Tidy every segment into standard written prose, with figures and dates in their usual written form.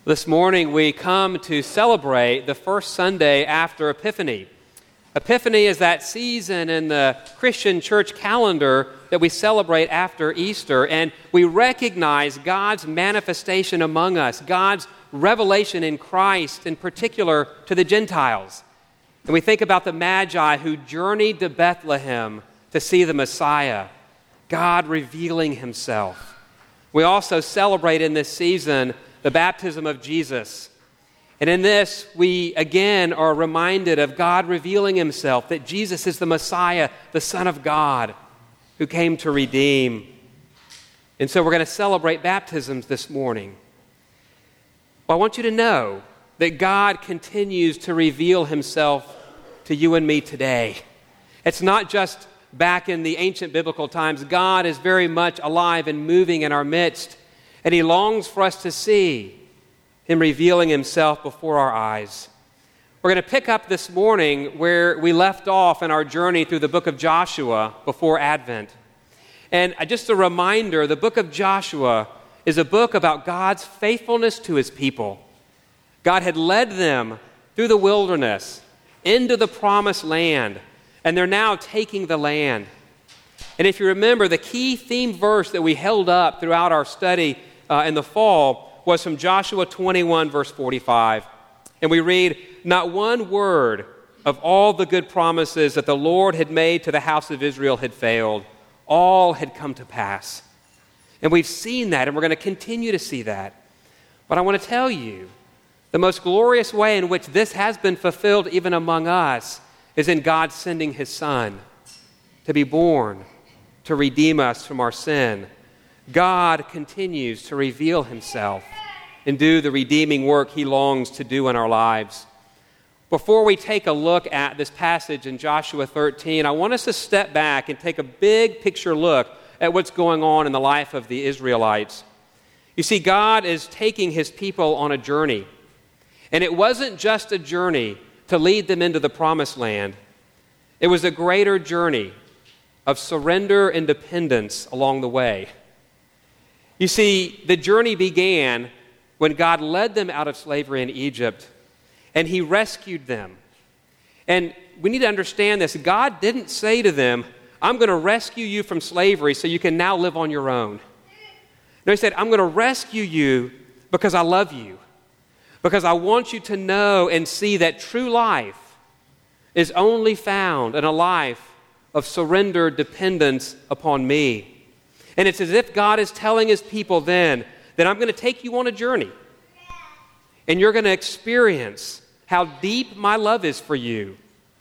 This morning we come to celebrate the first Sunday after Epiphany. Epiphany is that season in the Christian church calendar that we celebrate after Easter, and we recognize God's manifestation among us, God's revelation in Christ, in particular to the Gentiles. And we think about the Magi who journeyed to Bethlehem to see the Messiah, God revealing himself. We also celebrate in this season the baptism of Jesus. And in this, we again are reminded of God revealing himself, that Jesus is the Messiah, the Son of God, who came to redeem. And so we're going to celebrate baptisms this morning. Well, I want you to know that God continues to reveal himself to you and me today. It's not just back in the ancient biblical times. God is very much alive and moving in our midst. And he longs for us to see him revealing himself before our eyes. We're going to pick up this morning where we left off in our journey through the book of Joshua before Advent. And just a reminder, the book of Joshua is a book about God's faithfulness to his people. God had led them through the wilderness into the promised land, and they're now taking the land. And if you remember, the key theme verse that we held up throughout our study in the fall was from Joshua 21, verse 45. And we read, "Not one word of all the good promises that the Lord had made to the house of Israel had failed. All had come to pass." And we've seen that, and we're going to continue to see that. But I want to tell you, the most glorious way in which this has been fulfilled even among us is in God sending his Son to be born, to redeem us from our sin. God continues to reveal himself and do the redeeming work he longs to do in our lives. Before we take a look at this passage in Joshua 13, I want us to step back and take a big picture look at what's going on in the life of the Israelites. You see, God is taking his people on a journey. And it wasn't just a journey to lead them into the promised land. It was a greater journey of surrender and dependence along the way. You see, the journey began when God led them out of slavery in Egypt, and he rescued them. And we need to understand this. God didn't say to them, "I'm going to rescue you from slavery so you can now live on your own." No, he said, "I'm going to rescue you because I love you, because I want you to know and see that true life is only found in a life of surrendered dependence upon me." And it's as if God is telling his people then that I'm going to take you on a journey, and you're going to experience how deep my love is for you.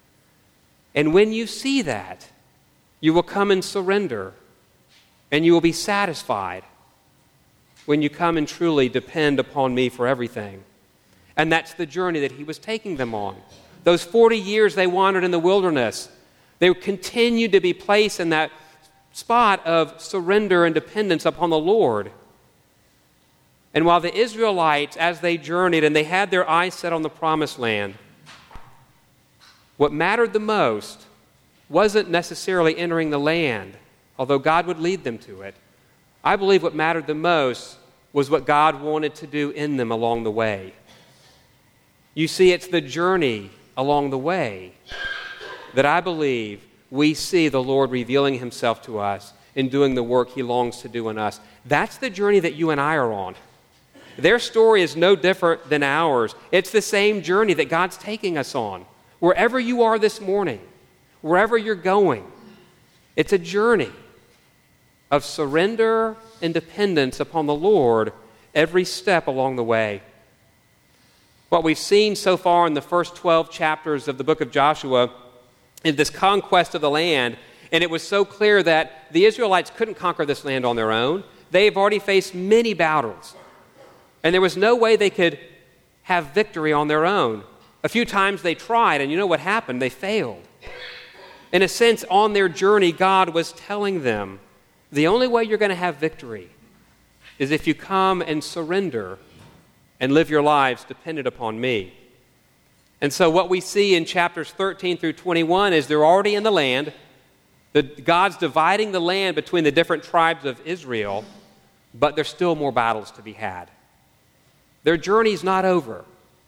And when you see that, you will come and surrender, and you will be satisfied when you come and truly depend upon me for everything. And that's the journey that he was taking them on. Those 40 years they wandered in the wilderness, they continued to be placed in that spot of surrender and dependence upon the Lord. And while the Israelites, as they journeyed and they had their eyes set on the promised land, what mattered the most wasn't necessarily entering the land, although God would lead them to it. I believe what mattered the most was what God wanted to do in them along the way. You see, it's the journey along the way that I believe we see the Lord revealing himself to us and doing the work he longs to do in us. That's the journey that you and I are on. Their story is no different than ours. It's the same journey that God's taking us on. Wherever you are this morning, wherever you're going, it's a journey of surrender and dependence upon the Lord every step along the way. What we've seen so far in the first 12 chapters of the book of Joshua is this conquest of the land, and it was so clear that the Israelites couldn't conquer this land on their own. They've already faced many battles, and there was no way they could have victory on their own. A few times they tried, and you know what happened? They failed. In a sense, on their journey, God was telling them, the only way you're going to have victory is if you come and surrender and live your lives dependent upon me. And so what we see in chapters 13 through 21 is they're already in the land. God's dividing the land between the different tribes of Israel, but there's still more battles to be had. Their journey's not over.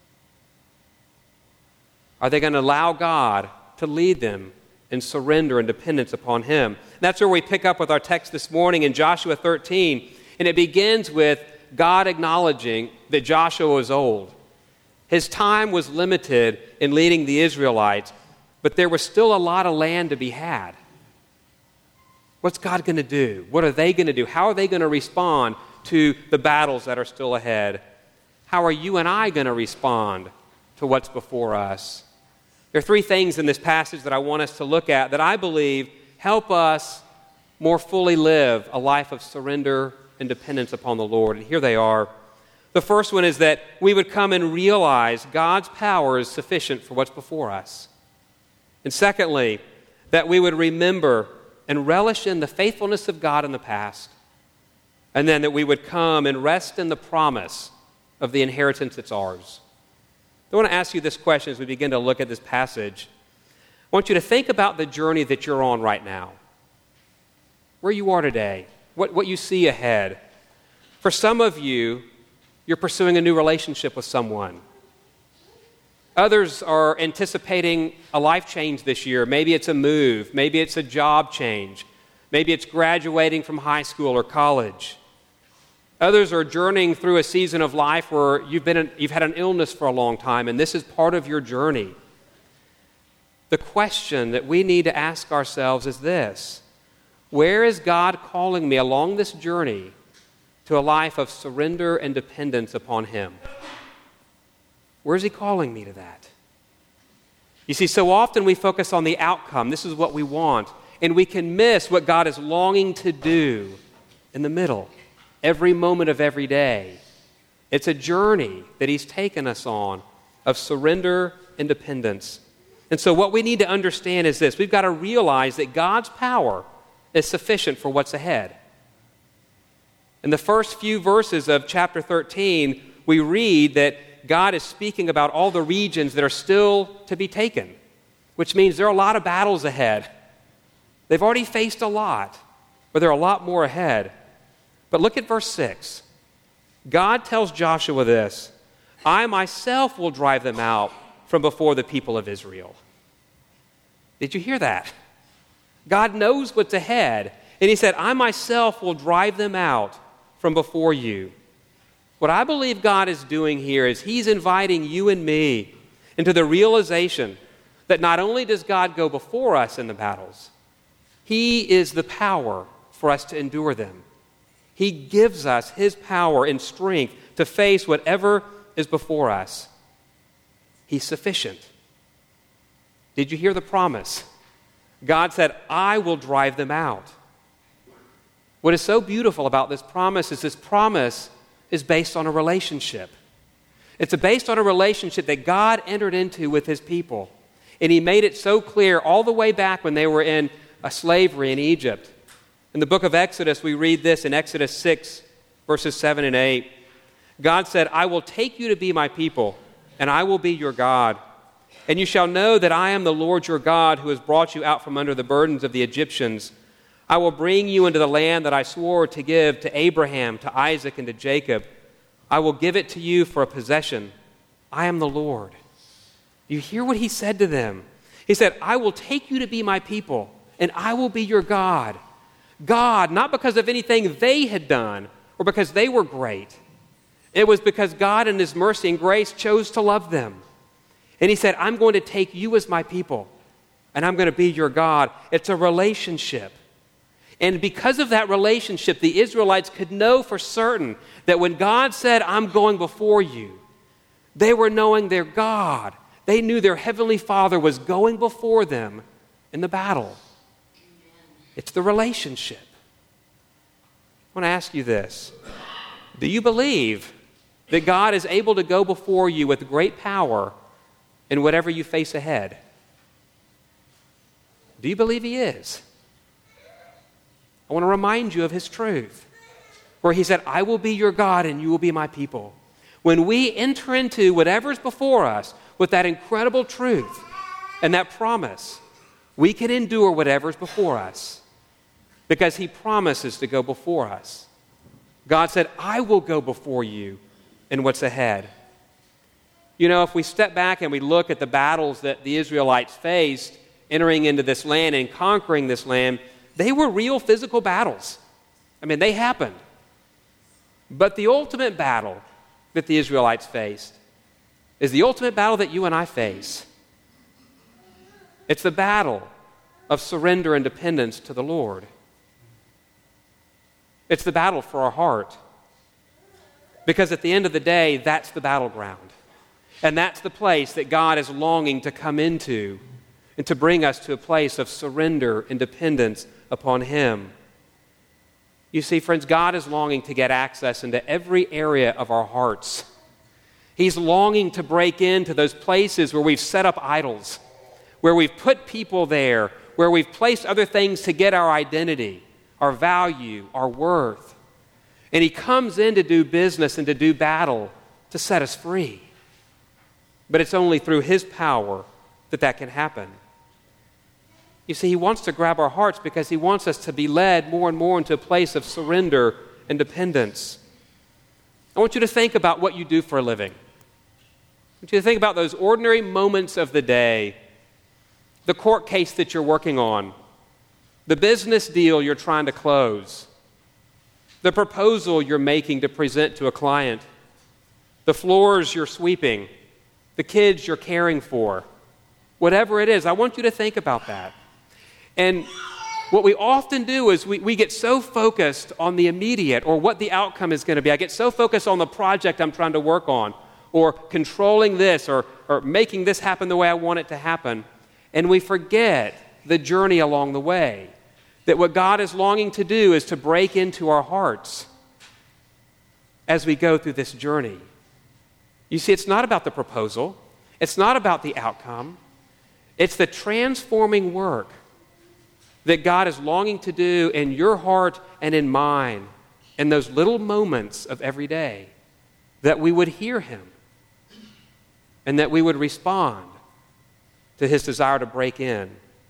Are they going to allow God to lead them in surrender and dependence upon Him? And that's where we pick up with our text this morning in Joshua 13. And it begins with God acknowledging that Joshua was old. His time was limited in leading the Israelites, but there was still a lot of land to be had. What's God going to do? What are they going to do? How are they going to respond to the battles that are still ahead? How are you and I going to respond to what's before us? There are three things in this passage that I want us to look at that I believe help us more fully live a life of surrender and dependence upon the Lord. And here they are. The first one is that we would come and realize God's power is sufficient for what's before us. And secondly, that we would remember and relish in the faithfulness of God in the past. And then that we would come and rest in the promise of the inheritance that's ours. I want to ask you this question as we begin to look at this passage. I want you to think about the journey that you're on right now. Where you are today, what you see ahead. For some of you, you're pursuing a new relationship with someone. Others are anticipating a life change this year. Maybe it's a move. Maybe it's a job change. Maybe it's graduating from high school or college. Others are journeying through a season of life where you've had an illness for a long time, and this is part of your journey. The question that we need to ask ourselves is this: where is God calling me along this journey to a life of surrender and dependence upon Him? Where is He calling me to that? You see, so often we focus on the outcome. This is what we want. And we can miss what God is longing to do in the middle, every moment of every day. It's a journey that He's taken us on of surrender and dependence. And so what we need to understand is this: we've got to realize that God's power is sufficient for what's ahead. In the first few verses of chapter 13, we read that God is speaking about all the regions that are still to be taken, which means there are a lot of battles ahead. They've already faced a lot, but there are a lot more ahead. But look at verse 6. God tells Joshua this: I myself will drive them out from before the people of Israel. Did you hear that? God knows what's ahead, and He said, I myself will drive them out from before you. What I believe God is doing here is He's inviting you and me into the realization that not only does God go before us in the battles, He is the power for us to endure them. He gives us His power and strength to face whatever is before us. He's sufficient. Did you hear the promise? God said, I will drive them out. What is so beautiful about this promise is based on a relationship. It's based on a relationship that God entered into with His people. And He made it so clear all the way back when they were in slavery in Egypt. In the book of Exodus, we read this in Exodus 6, verses 7 and 8. God said, I will take you to be my people, and I will be your God. And you shall know that I am the Lord your God, who has brought you out from under the burdens of the Egyptians. I will bring you into the land that I swore to give to Abraham, to Isaac, and to Jacob. I will give it to you for a possession. I am the Lord. You hear what He said to them? He said, I will take you to be my people, and I will be your God. God, not because of anything they had done or because they were great. It was because God in His mercy and grace chose to love them. And He said, I'm going to take you as my people, and I'm going to be your God. It's a relationship. And because of that relationship, the Israelites could know for certain that when God said, I'm going before you, they were knowing their God. They knew their Heavenly Father was going before them in the battle. It's the relationship. I want to ask you this. Do you believe that God is able to go before you with great power in whatever you face ahead? Do you believe He is? I want to remind you of His truth, where He said, I will be your God and you will be my people. When we enter into whatever's before us with that incredible truth and that promise, we can endure whatever's before us because He promises to go before us. God said, I will go before you and what's ahead. You know, if we step back and we look at the battles that the Israelites faced entering into this land and conquering this land, they were real physical battles. I mean, they happened. But the ultimate battle that the Israelites faced is the ultimate battle that you and I face. It's the battle of surrender and dependence to the Lord. It's the battle for our heart. Because at the end of the day, that's the battleground. And that's the place that God is longing to come into and to bring us to a place of surrender and dependence upon Him. You see, friends, God is longing to get access into every area of our hearts. He's longing to break into those places where we've set up idols, where we've put people there, where we've placed other things to get our identity, our value, our worth. And He comes in to do business and to do battle to set us free. But it's only through His power that can happen. You see, He wants to grab our hearts because He wants us to be led more and more into a place of surrender and dependence. I want you to think about what you do for a living. I want you to think about those ordinary moments of the day, the court case that you're working on, the business deal you're trying to close, the proposal you're making to present to a client, the floors you're sweeping, the kids you're caring for, whatever it is. I want you to think about that. And what we often do is we get so focused on the immediate or what the outcome is going to be. I get so focused on the project I'm trying to work on or controlling this or making this happen the way I want it to happen. And we forget the journey along the way. That what God is longing to do is to break into our hearts as we go through this journey. You see, it's not about the proposal. It's not about the outcome. It's the transforming work that God is longing to do in your heart and in mine in those little moments of every day, that we would hear Him and that we would respond to His desire to break in.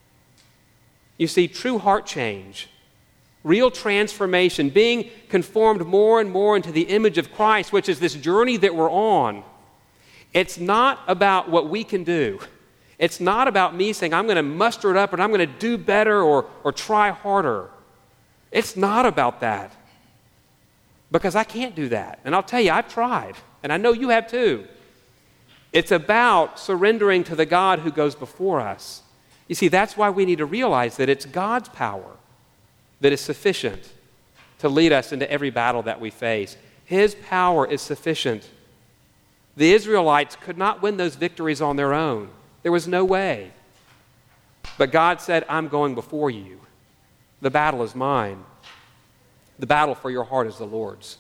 You see, true heart change, real transformation, being conformed more and more into the image of Christ, which is this journey that we're on. It's not about what we can do. It's not about me saying, I'm going to muster it up and I'm going to do better or try harder. It's not about that. Because I can't do that. And I'll tell you, I've tried. And I know you have too. It's about surrendering to the God who goes before us. You see, that's why we need to realize that it's God's power that is sufficient to lead us into every battle that we face. His power is sufficient. The Israelites could not win those victories on their own. There was no way. But God said, I'm going before you. The battle is mine. The battle for your heart is the Lord's.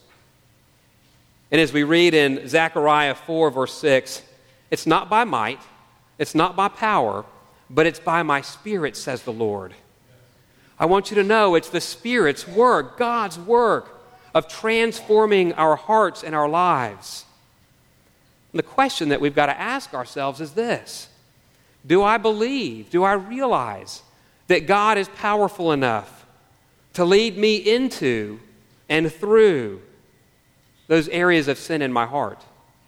And as we read in Zechariah 4, verse 6, it's not by might, it's not by power, but it's by my Spirit, says the Lord. I want you to know it's the Spirit's work, God's work of transforming our hearts and our lives. And the question that we've got to ask ourselves is this: do I believe, do I realize that God is powerful enough to lead me into and through those areas of sin in my heart?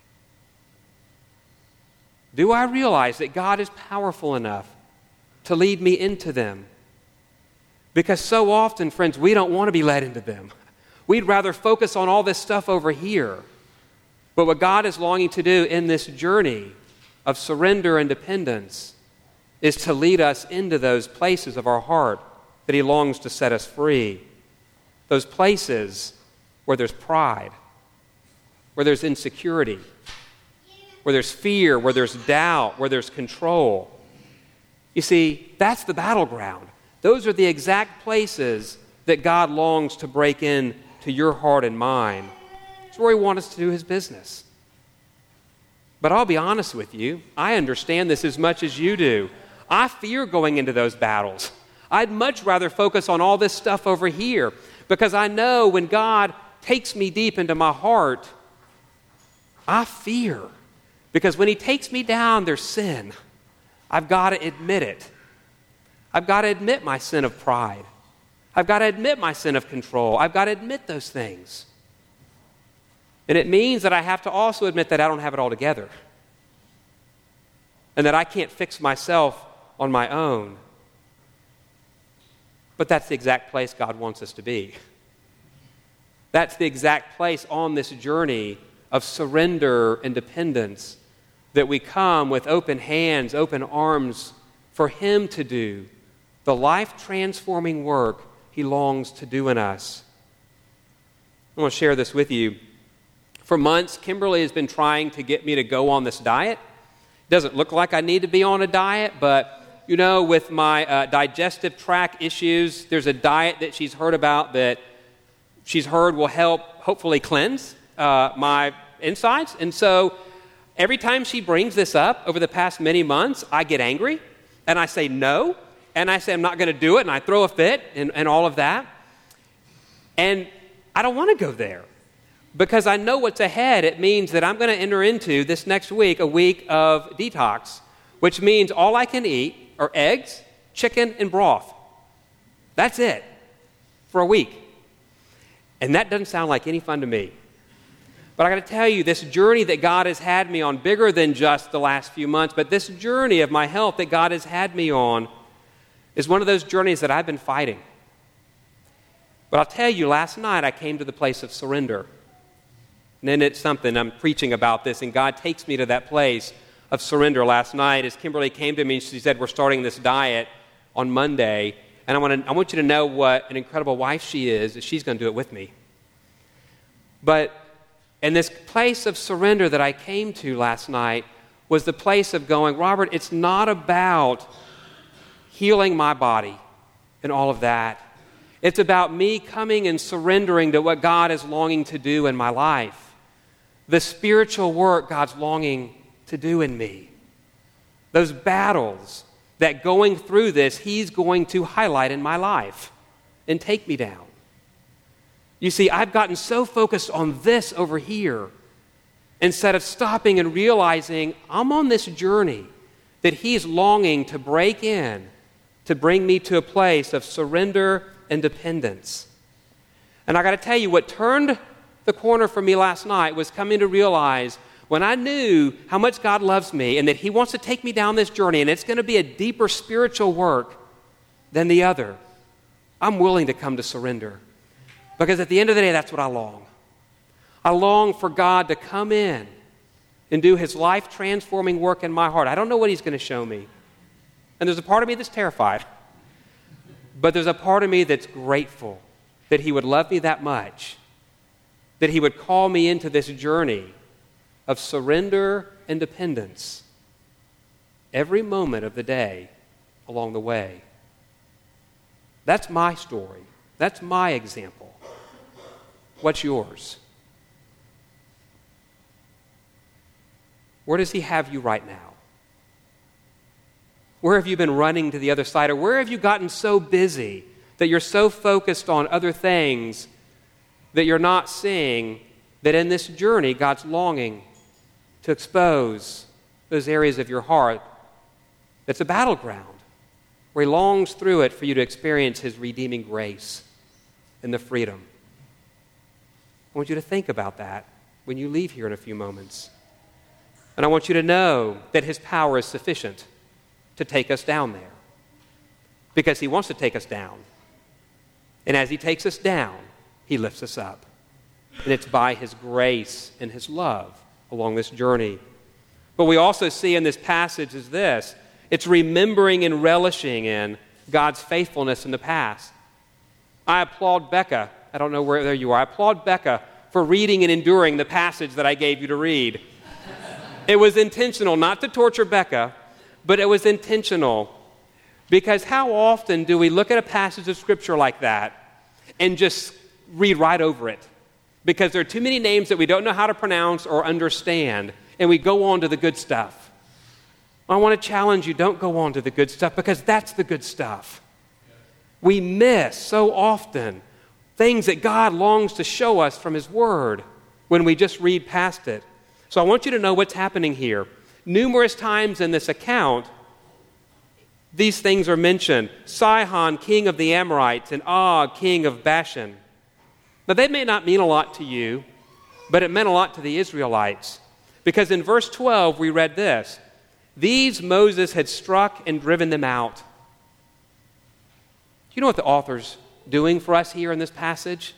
Do I realize that God is powerful enough to lead me into them? Because so often, friends, we don't want to be led into them. We'd rather focus on all this stuff over here. But what God is longing to do in this journey of surrender and dependence is to lead us into those places of our heart that He longs to set us free. Those places where there's pride, where there's insecurity, where there's fear, where there's doubt, where there's control. You see, that's the battleground. Those are the exact places that God longs to break in to your heart and mine. It's where He wants us to do His business. But I'll be honest with you, I understand this as much as you do. I fear going into those battles. I'd much rather focus on all this stuff over here because I know when God takes me deep into my heart, I fear. Because when He takes me down, there's sin. I've got to admit it. I've got to admit my sin of pride. I've got to admit my sin of control. I've got to admit those things. And it means that I have to also admit that I don't have it all together. And that I can't fix myself on my own. But that's the exact place God wants us to be. That's the exact place on this journey of surrender and dependence that we come with open hands, open arms for Him to do the life-transforming work He longs to do in us. I want to share this with you. For months, Kimberly has been trying to get me to go on this diet. It doesn't look like I need to be on a diet, but you know, with my digestive tract issues, there's a diet that she's heard about that she's heard will help hopefully cleanse my insides. And so every time she brings this up over the past many months, I get angry and I say no. And I say I'm not going to do it, and I throw a fit and all of that. And I don't want to go there because I know what's ahead. It means that I'm going to enter into this next week a week of detox, which means all I can eat are eggs, chicken, and broth. That's it for a week. And that doesn't sound like any fun to me. But I got to tell you, this journey that God has had me on, bigger than just the last few months, but this journey of my health that God has had me on is one of those journeys that I've been fighting. But I'll tell you, last night I came to the place of surrender. And then it's something, I'm preaching about this, and God takes me to that place of surrender last night as Kimberly came to me and she said, we're starting this diet on Monday, and I want you to know what an incredible wife she is, that she's going to do it with me. But in this place of surrender that I came to last night was the place of going, Robert, it's not about healing my body and all of that. It's about me coming and surrendering to what God is longing to do in my life. The spiritual work God's longing to do in me. Those battles that going through this, He's going to highlight in my life and take me down. You see, I've gotten so focused on this over here instead of stopping and realizing I'm on this journey that He's longing to break in to bring me to a place of surrender and dependence. And I got to tell you, what turned the corner for me last night was coming to realize when I knew how much God loves me and that He wants to take me down this journey and it's going to be a deeper spiritual work than the other, I'm willing to come to surrender. Because at the end of the day, that's what I long. I long for God to come in and do His life-transforming work in my heart. I don't know what He's going to show me. And there's a part of me that's terrified. But there's a part of me that's grateful that He would love me that much, that He would call me into this journey of surrender and dependence every moment of the day along the way. That's my story. That's my example. What's yours? Where does He have you right now? Where have you been running to the other side? Or where have you gotten so busy that you're so focused on other things that you're not seeing that in this journey God's longing to expose those areas of your heart that's a battleground where He longs through it for you to experience His redeeming grace and the freedom. I want you to think about that when you leave here in a few moments. And I want you to know that His power is sufficient to take us down there. Because He wants to take us down. And as He takes us down, He lifts us up. And it's by His grace and His love along this journey. But we also see in this passage is this. It's remembering and relishing in God's faithfulness in the past. I applaud Becca. I don't know where there you are. I applaud Becca for reading and enduring the passage that I gave you to read. It was intentional, not to torture Becca, but it was intentional. Because how often do we look at a passage of Scripture like that and just read right over it? Because there are too many names that we don't know how to pronounce or understand, and we go on to the good stuff. I want to challenge you, don't go on to the good stuff, because that's the good stuff. We miss so often things that God longs to show us from His Word when we just read past it. So I want you to know what's happening here. Numerous times in this account, these things are mentioned. Sihon, king of the Amorites, and Og, king of Bashan. Now, they may not mean a lot to you, but it meant a lot to the Israelites. Because in verse 12, we read this: "These Moses had struck and driven them out." Do you know what the author's doing for us here in this passage?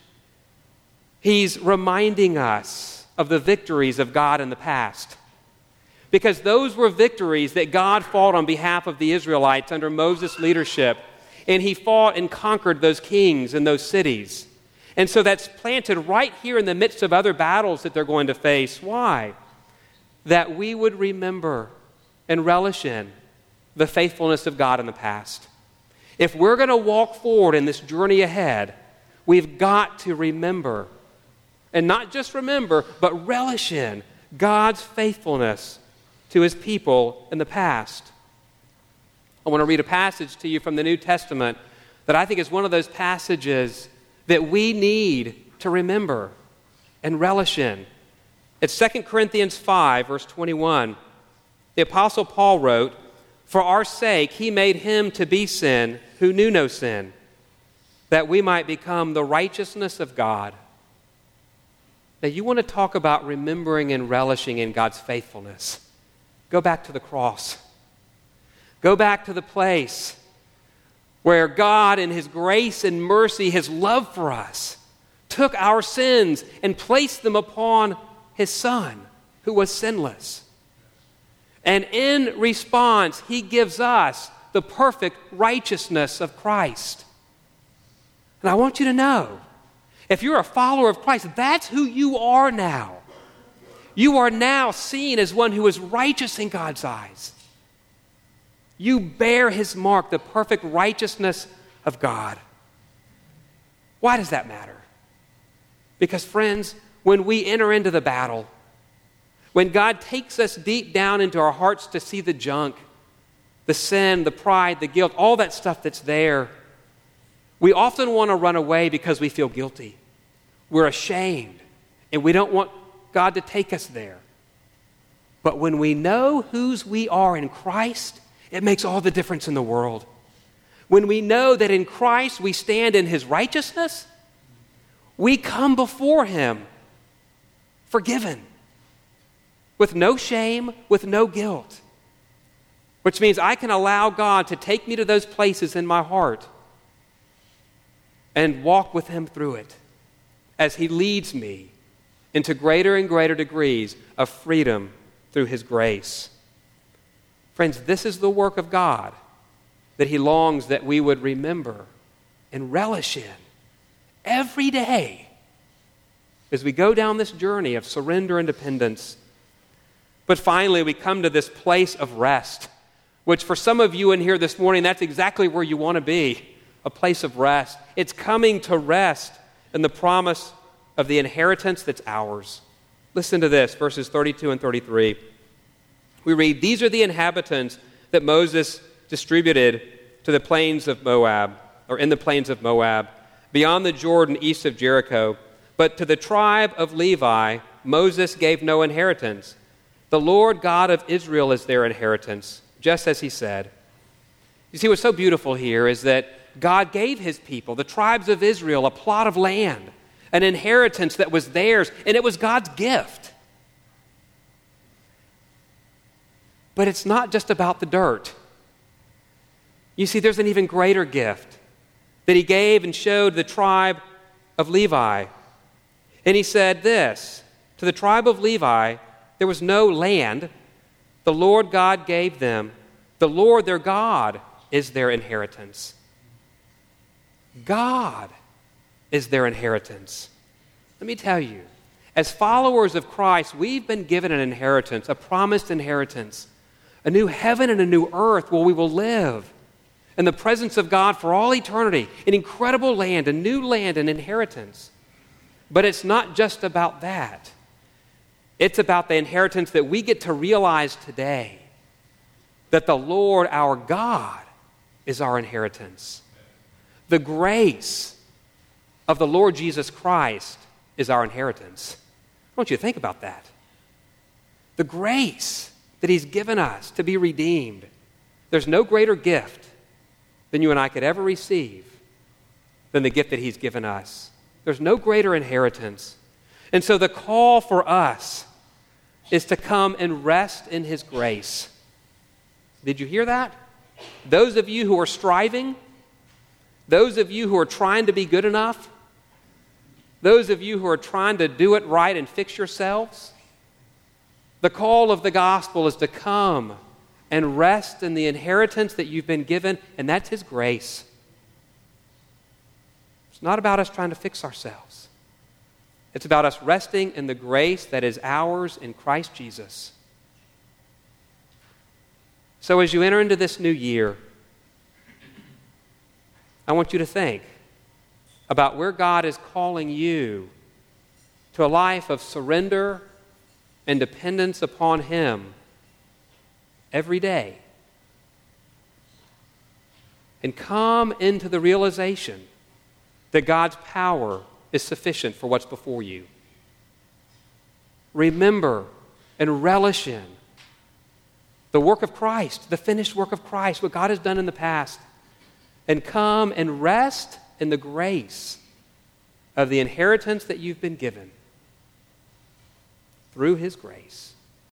He's reminding us of the victories of God in the past. Because those were victories that God fought on behalf of the Israelites under Moses' leadership. And he fought and conquered those kings and those cities. And so that's planted right here in the midst of other battles that they're going to face. Why? That we would remember and relish in the faithfulness of God in the past. If we're going to walk forward in this journey ahead, we've got to remember, and not just remember, but relish in God's faithfulness to his people in the past. I want to read a passage to you from the New Testament that I think is one of those passages that we need to remember and relish in. It's 2 Corinthians 5, verse 21. The Apostle Paul wrote, "For our sake he made him to be sin who knew no sin, that we might become the righteousness of God." Now, you want to talk about remembering and relishing in God's faithfulness. Go back to the cross. Go back to the place where God in his grace and mercy, his love for us, took our sins and placed them upon his Son, who was sinless. And in response, he gives us the perfect righteousness of Christ. And I want you to know, if you're a follower of Christ, that's who you are now. You are now seen as one who is righteous in God's eyes. You bear his mark, the perfect righteousness of God. Why does that matter? Because, friends, when we enter into the battle, when God takes us deep down into our hearts to see the junk, the sin, the pride, the guilt, all that stuff that's there, we often want to run away because we feel guilty. We're ashamed, and we don't want God to take us there. But when we know whose we are in Christ, it makes all the difference in the world. When we know that in Christ we stand in his righteousness, we come before him forgiven, with no shame, with no guilt. Which means I can allow God to take me to those places in my heart and walk with him through it as he leads me into greater and greater degrees of freedom through his grace. Friends, this is the work of God that he longs that we would remember and relish in every day as we go down this journey of surrender and dependence. But finally, we come to this place of rest, which for some of you in here this morning, that's exactly where you want to be, a place of rest. It's coming to rest in the promise of the inheritance that's ours. Listen to this, verses 32 and 33. We read, "These are the inhabitants that Moses distributed to the plains of Moab, or in the plains of Moab, beyond the Jordan east of Jericho. But to the tribe of Levi, Moses gave no inheritance. The Lord God of Israel is their inheritance, just as he said." You see, what's so beautiful here is that God gave his people, the tribes of Israel, a plot of land, an inheritance that was theirs, and it was God's gift. But it's not just about the dirt. You see, there's an even greater gift that he gave and showed the tribe of Levi. And he said this, "To the tribe of Levi, there was no land. The Lord God gave them. The Lord their God is their inheritance." God is their inheritance. Let me tell you, as followers of Christ, we've been given an inheritance, a promised inheritance, a new heaven and a new earth where we will live in the presence of God for all eternity, an incredible land, a new land, an inheritance. But it's not just about that. It's about the inheritance that we get to realize today, that the Lord our God is our inheritance. The grace of the Lord Jesus Christ is our inheritance. I want you to think about that. The grace that he's given us to be redeemed. There's no greater gift than you and I could ever receive than the gift that he's given us. There's no greater inheritance. And so the call for us is to come and rest in His grace. Did you hear that? Those of you who are striving, those of you who are trying to be good enough, those of you who are trying to do it right and fix yourselves, the call of the gospel is to come and rest in the inheritance that you've been given, and that's His grace. It's not about us trying to fix ourselves. It's about us resting in the grace that is ours in Christ Jesus. So as you enter into this new year, I want you to think about where God is calling you to a life of surrender and dependence upon Him every day. And come into the realization that God's power is sufficient for what's before you. Remember and relish in the work of Christ, the finished work of Christ, what God has done in the past, and come and rest in the grace of the inheritance that you've been given through His grace.